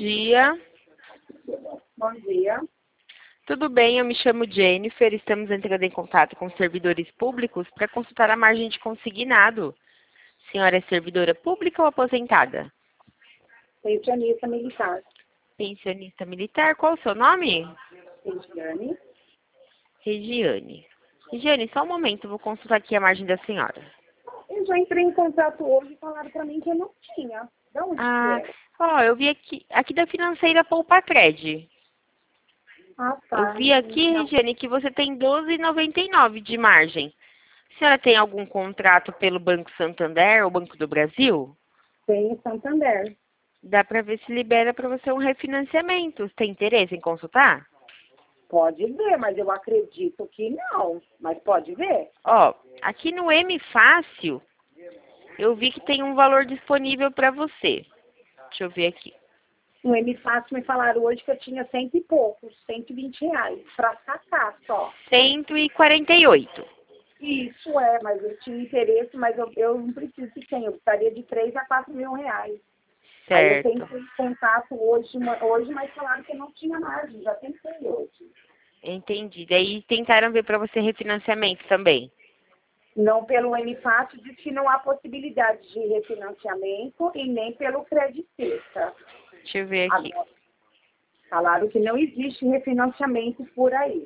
dia. Bom dia. Tudo bem? Eu me chamo Jennifer. Estamos entrando em contato com servidores públicos para consultar a margem de consignado. Senhora é servidora pública ou aposentada? Pensionista militar. Pensionista militar. Qual o seu nome? Regiane. Regiane. Regiane, só um momento. Vou consultar aqui a margem da senhora. Eu já entrei em contato hoje e falaram para mim que eu não tinha. De onde que é? Eu vi aqui da financeira Poupa-Cred. Ah, Eu tá. vi aqui, Não, Regiane, que você tem 12,99 de margem. A senhora tem algum contrato pelo Banco Santander ou Banco do Brasil? tem em Santander. Dá para ver se libera para você um refinanciamento. Você tem interesse em consultar? Pode ver, mas eu acredito que não. Mas pode ver? Ó, aqui no M Fácil, eu vi que tem um valor disponível para você. Deixa eu ver aqui. No M Fácil me falaram hoje que eu tinha 100 e poucos, R$ 120 para sacar só. 148. Isso é, mas eu tinha interesse, mas eu não preciso que tenha. Eu gostaria de 3 a 4 mil reais. Aí eu Certo. tentei contato hoje, mas falaram que não tinha margem, já tentei hoje. Entendi. Daí tentaram ver para você refinanciamento também. Não pelo MFAT, diz que não há possibilidade de refinanciamento e nem pelo Creditesta. Deixa eu ver aqui. Agora, falaram que não existe refinanciamento por aí.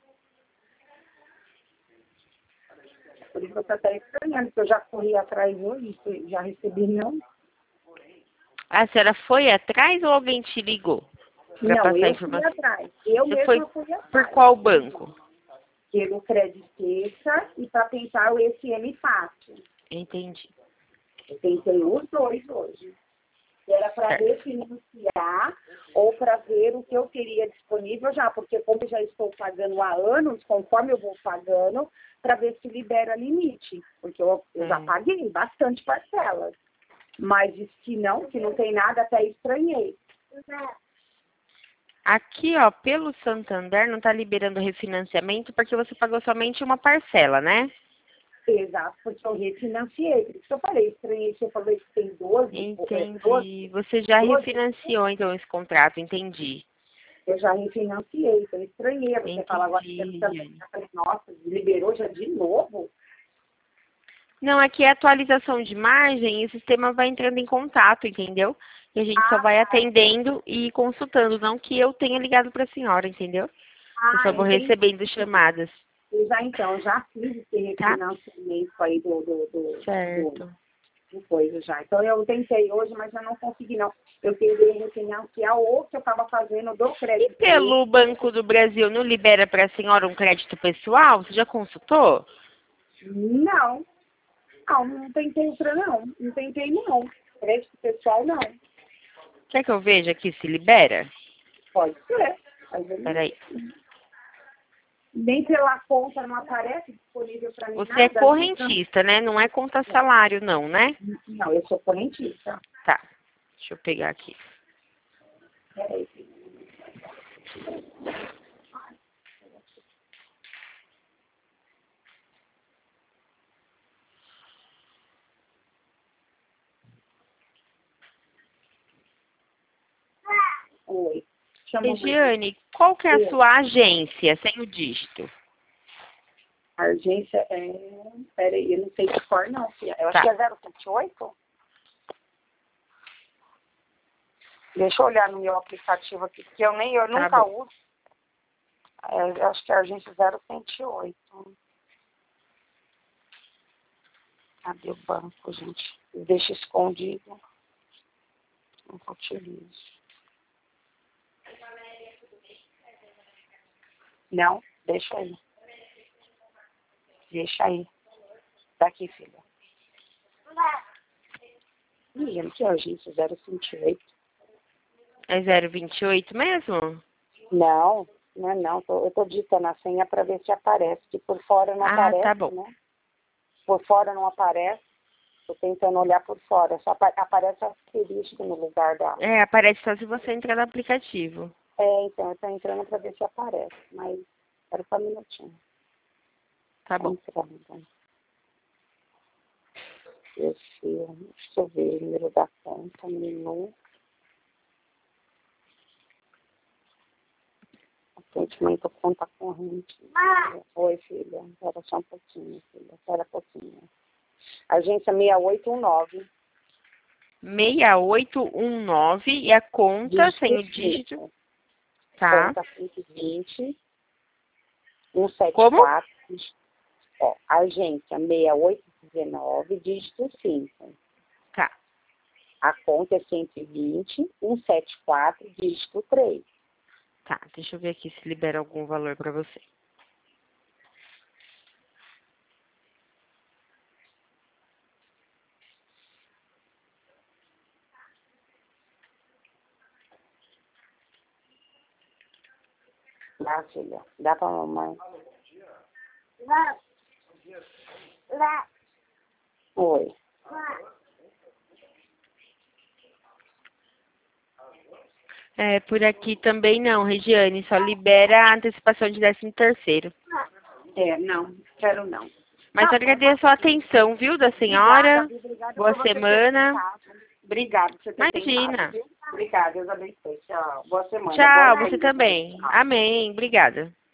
Por isso eu estou até estranhando, porque eu já corri atrás hoje, já recebi não. A senhora foi atrás ou alguém te ligou para Não, passar a eu fui informação? atrás. Eu Você foi mesma fui por atrás. qual banco? Pelo Creditesta e para tentar esse MFAT. Entendi. Eu tentei os dois hoje. Era para Certo. refinanciar ou para ver o que eu teria disponível já, porque como eu já estou pagando há anos, conforme eu vou pagando, para ver se libera limite, porque eu já paguei bastante parcelas. Mas disse que não tem nada, até estranhei. Aqui, ó, pelo Santander não está liberando refinanciamento porque você pagou somente uma parcela, né? Exato, porque eu refinanciei. Por isso que eu falei, estranhei, você falou que tem 12, 12, Entendi. Você já 12, refinanciou, então, esse contrato, entendi. eu já refinanciei, então eu estranhei. Você fala agora que Entendi. eu falei, nossa, liberou já de novo? Não, aqui é atualização de margem e o sistema vai entrando em contato, entendeu? E a gente só vai atendendo e consultando, não que eu tenha ligado para a senhora, entendeu? Eu só vou Entendi. recebendo chamadas, Já fiz esse tá? refinanciamento aí Certo. do coisa já. Então eu tentei hoje, mas eu não consegui não. Eu tentei refinanciar o que eu estava fazendo do E crédito. pelo Banco do Brasil não libera para a senhora um crédito pessoal? Você já consultou? Não, não tentei não tentei não. Crédito pessoal não. Quer que eu veja aqui se libera? Pode ser. Às vezes, Peraí. nem pela conta não aparece disponível para mim Você é nada. correntista, né? Não é conta salário, não, né? Não, eu sou correntista. Tá. Deixa eu pegar aqui. Peraí. Oi. Chama Regiane, qual que é a sua agência, sem o dígito? a agência é... Peraí, eu não sei de cor não, filha. Eu Tá. acho que é 078. Deixa eu olhar no meu aplicativo aqui, porque eu nunca Bom. uso. Eu acho que é a agência 078. Cadê o banco, gente? Deixa escondido. Não utilizo. Não, deixa aí. Deixa aí. Daqui, filha. Menino, que é a agência 078? É 028 mesmo? Não, não é não. Eu tô digitando a senha para ver se aparece, que por fora não aparece, Tá bom. né? Por fora não aparece. Tô tentando olhar por fora. Só aparece asterisco no lugar da... Aparece só se você entrar no aplicativo. Então, eu tô entrando para ver se aparece. Mas, espera só um minutinho. Tá Tá bom. entrando. Deixa eu ver o número da conta, menu. Atendimento conta corrente. Oi, filha. Espera só um pouquinho, filha. Espera um pouquinho. Agência 6819. 6819 e a conta sem o dígito. Tá. Conta 120. Como? 174. Ó, agência 6819, dígito 5. Tá. A conta é 120, 174, dígito 3. Tá, deixa eu ver aqui se libera algum valor pra você. Dá, filha. Dá pra mamãe. Oi. É, por aqui também não, Regiane, só libera a antecipação de 13º. Não, quero não. Mas agradeço a atenção, viu, da senhora. Obrigada Boa por você ter semana. tentado. Obrigada por você ter Imagina. tentado, viu? Obrigada, Deus abençoe. Tchau. Boa semana. Tchau, Boa você vida. também. Tchau. Amém. Obrigada.